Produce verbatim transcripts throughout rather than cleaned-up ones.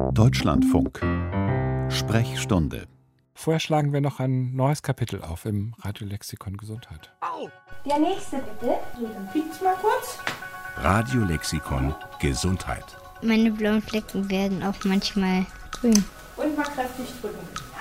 Deutschlandfunk. Sprechstunde. Vorher schlagen wir noch ein neues Kapitel auf im Radiolexikon Gesundheit. Der nächste bitte. So, dann piept's mal kurz. Radiolexikon Gesundheit. Meine blauen Flecken werden auch manchmal grün. Und mal kräftig drücken. Ja?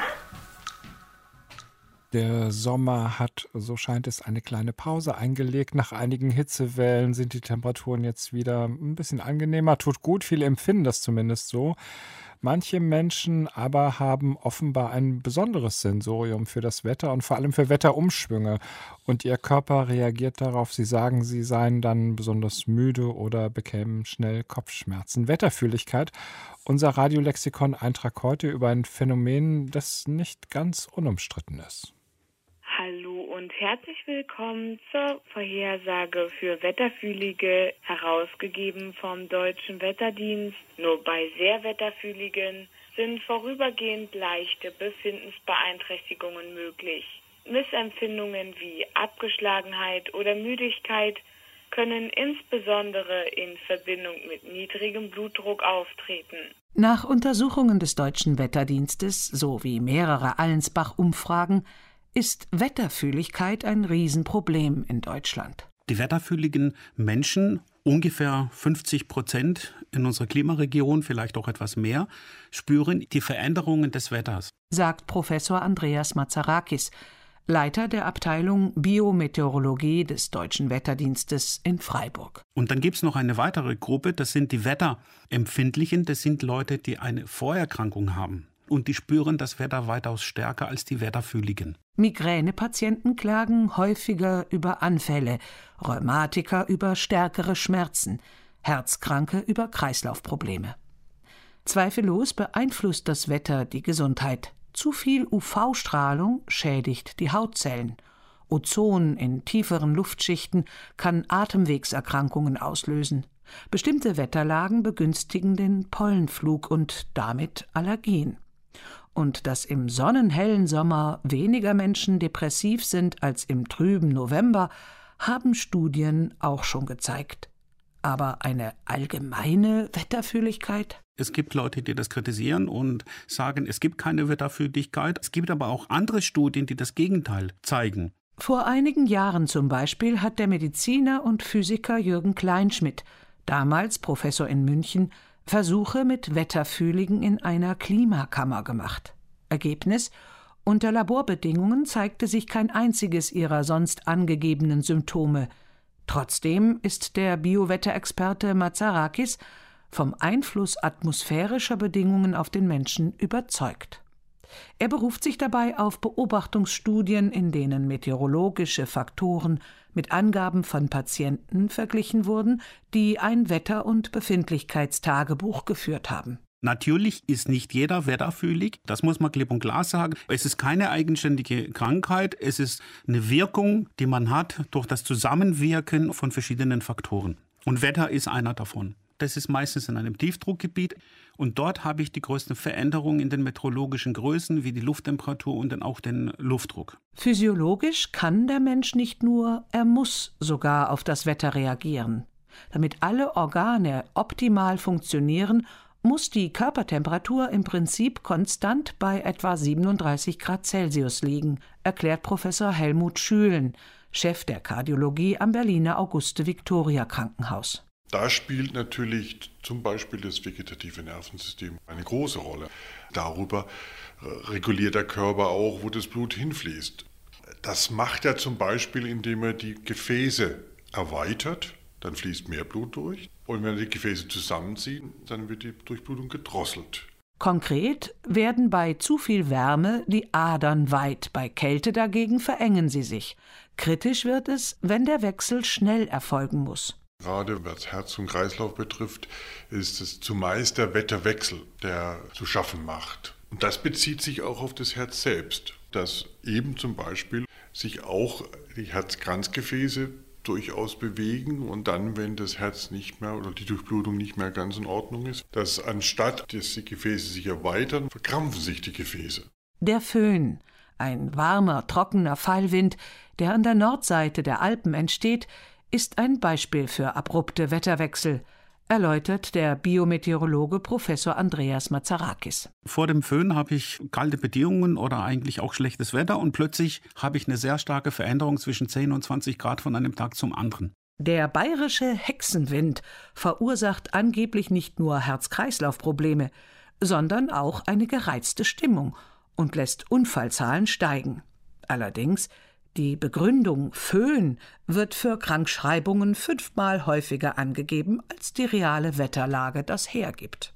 Der Sommer hat, so scheint es, eine kleine Pause eingelegt. Nach einigen Hitzewellen sind die Temperaturen jetzt wieder ein bisschen angenehmer. Tut gut, viele empfinden das zumindest so. Manche Menschen aber haben offenbar ein besonderes Sensorium für das Wetter und vor allem für Wetterumschwünge. Und ihr Körper reagiert darauf. Sie sagen, sie seien dann besonders müde oder bekämen schnell Kopfschmerzen. Wetterfühligkeit. Unser Radiolexikon-Eintrag heute über ein Phänomen, das nicht ganz unumstritten ist. Hallo und herzlich willkommen zur Vorhersage für Wetterfühlige, herausgegeben vom Deutschen Wetterdienst. Nur bei sehr Wetterfühligen sind vorübergehend leichte Befindensbeeinträchtigungen möglich. Missempfindungen wie Abgeschlagenheit oder Müdigkeit können insbesondere in Verbindung mit niedrigem Blutdruck auftreten. Nach Untersuchungen des Deutschen Wetterdienstes sowie mehrerer Allensbach-Umfragen ist Wetterfühligkeit ein Riesenproblem in Deutschland. Die wetterfühligen Menschen, ungefähr fünfzig Prozent in unserer Klimaregion, vielleicht auch etwas mehr, spüren die Veränderungen des Wetters, sagt Professor Andreas Mazarakis, Leiter der Abteilung Biometeorologie des Deutschen Wetterdienstes in Freiburg. Und dann gibt es noch eine weitere Gruppe, das sind die Wetterempfindlichen, das sind Leute, die eine Vorerkrankung haben. Und die spüren das Wetter weitaus stärker als die Wetterfühligen. Migränepatienten klagen häufiger über Anfälle, Rheumatiker über stärkere Schmerzen, Herzkranke über Kreislaufprobleme. Zweifellos beeinflusst das Wetter die Gesundheit. Zu viel U V-Strahlung schädigt die Hautzellen. Ozon in tieferen Luftschichten kann Atemwegserkrankungen auslösen. Bestimmte Wetterlagen begünstigen den Pollenflug und damit Allergien. Und dass im sonnenhellen Sommer weniger Menschen depressiv sind als im trüben November, haben Studien auch schon gezeigt. Aber eine allgemeine Wetterfühligkeit? Es gibt Leute, die das kritisieren und sagen, es gibt keine Wetterfühligkeit. Es gibt aber auch andere Studien, die das Gegenteil zeigen. Vor einigen Jahren zum Beispiel hat der Mediziner und Physiker Jürgen Kleinschmidt, damals Professor in München, Versuche mit Wetterfühligen in einer Klimakammer gemacht. Ergebnis: Unter Laborbedingungen zeigte sich kein einziges ihrer sonst angegebenen Symptome. Trotzdem ist der Biowetterexperte Mazarakis vom Einfluss atmosphärischer Bedingungen auf den Menschen überzeugt. Er beruft sich dabei auf Beobachtungsstudien, in denen meteorologische Faktoren mit Angaben von Patienten verglichen wurden, die ein Wetter- und Befindlichkeitstagebuch geführt haben. Natürlich ist nicht jeder wetterfühlig, das muss man klipp und klar sagen. Es ist keine eigenständige Krankheit, es ist eine Wirkung, die man hat durch das Zusammenwirken von verschiedenen Faktoren. Und Wetter ist einer davon. Das ist meistens in einem Tiefdruckgebiet und dort habe ich die größten Veränderungen in den meteorologischen Größen, wie die Lufttemperatur und dann auch den Luftdruck. Physiologisch kann der Mensch nicht nur, er muss sogar auf das Wetter reagieren. Damit alle Organe optimal funktionieren, muss die Körpertemperatur im Prinzip konstant bei etwa siebenunddreißig Grad Celsius liegen, erklärt Professor Helmut Schülen, Chef der Kardiologie am Berliner Auguste-Victoria-Krankenhaus. Da spielt natürlich zum Beispiel das vegetative Nervensystem eine große Rolle. Darüber reguliert der Körper auch, wo das Blut hinfließt. Das macht er zum Beispiel, indem er die Gefäße erweitert, dann fließt mehr Blut durch. Und wenn er die Gefäße zusammenzieht, dann wird die Durchblutung gedrosselt. Konkret werden bei zu viel Wärme die Adern weit, bei Kälte dagegen verengen sie sich. Kritisch wird es, wenn der Wechsel schnell erfolgen muss. Gerade was Herz und Kreislauf betrifft, ist es zumeist der Wetterwechsel, der zu schaffen macht. Und das bezieht sich auch auf das Herz selbst, dass eben zum Beispiel sich auch die Herzkranzgefäße durchaus bewegen und dann, wenn das Herz nicht mehr oder die Durchblutung nicht mehr ganz in Ordnung ist, dass anstatt dass die Gefäße sich erweitern, verkrampfen sich die Gefäße. Der Föhn, ein warmer, trockener Fallwind, der an der Nordseite der Alpen entsteht, ist ein Beispiel für abrupte Wetterwechsel. erläutert der Biometeorologe Professor Andreas Mazarakis. Vor dem Föhn habe ich kalte Bedingungen oder eigentlich auch schlechtes Wetter und plötzlich habe ich eine sehr starke Veränderung zwischen zehn und zwanzig Grad von einem Tag zum anderen. Der bayerische Hexenwind verursacht angeblich nicht nur Herz-Kreislauf-Probleme, sondern auch eine gereizte Stimmung und lässt Unfallzahlen steigen. Allerdings, die Begründung Föhn wird für Krankschreibungen fünfmal häufiger angegeben, als die reale Wetterlage das hergibt.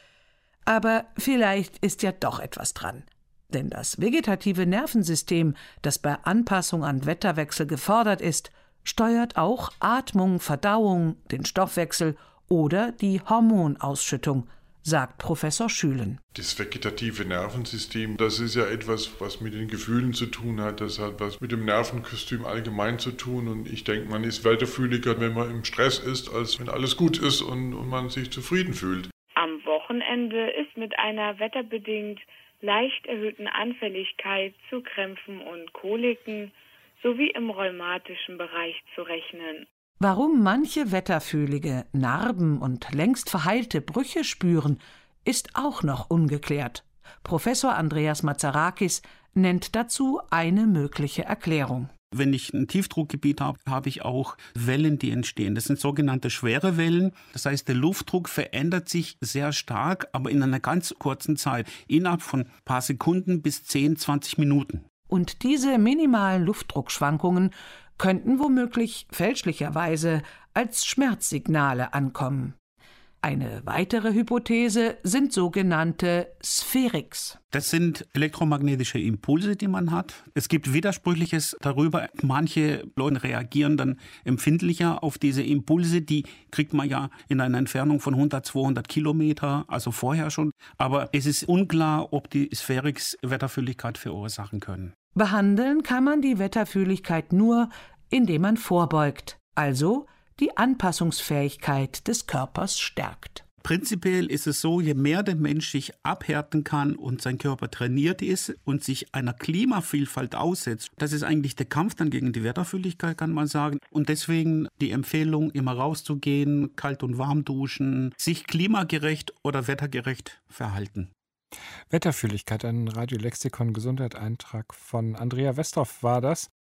Aber vielleicht ist ja doch etwas dran. Denn das vegetative Nervensystem, das bei Anpassung an Wetterwechsel gefordert ist, steuert auch Atmung, Verdauung, den Stoffwechsel oder die Hormonausschüttung, sagt Professor Schülen. Das vegetative Nervensystem, das ist ja etwas, was mit den Gefühlen zu tun hat. Das hat was mit dem Nervenkostüm allgemein zu tun. Und ich denke, man ist wetterfühliger, wenn man im Stress ist, als wenn alles gut ist und, und man sich zufrieden fühlt. Am Wochenende ist mit einer wetterbedingt leicht erhöhten Anfälligkeit zu Krämpfen und Koliken sowie im rheumatischen Bereich zu rechnen. Warum manche Wetterfühlige Narben und längst verheilte Brüche spüren, ist auch noch ungeklärt. Professor Andreas Mazarakis nennt dazu eine mögliche Erklärung. Wenn ich ein Tiefdruckgebiet habe, habe ich auch Wellen, die entstehen. Das sind sogenannte schwere Wellen. Das heißt, der Luftdruck verändert sich sehr stark, aber in einer ganz kurzen Zeit, innerhalb von ein paar Sekunden bis zehn, zwanzig Minuten. Und diese minimalen Luftdruckschwankungen könnten womöglich fälschlicherweise als Schmerzsignale ankommen. Eine weitere Hypothese sind sogenannte Spherics. Das sind elektromagnetische Impulse, die man hat. Es gibt Widersprüchliches darüber. Manche Leute reagieren dann empfindlicher auf diese Impulse. Die kriegt man ja in einer Entfernung von hundert, zweihundert Kilometer, also vorher schon. Aber es ist unklar, ob die Spherics Wetterfühligkeit verursachen können. Behandeln kann man die Wetterfühligkeit nur, indem man vorbeugt, also die Anpassungsfähigkeit des Körpers stärkt. Prinzipiell ist es so, je mehr der Mensch sich abhärten kann und sein Körper trainiert ist und sich einer Klimavielfalt aussetzt, das ist eigentlich der Kampf dann gegen die Wetterfühligkeit, kann man sagen. Und deswegen die Empfehlung, immer rauszugehen, kalt und warm duschen, sich klimagerecht oder wettergerecht verhalten. Wetterfühligkeit, ein Radiolexikon Gesundheit-Eintrag von Andrea Westhoff war das.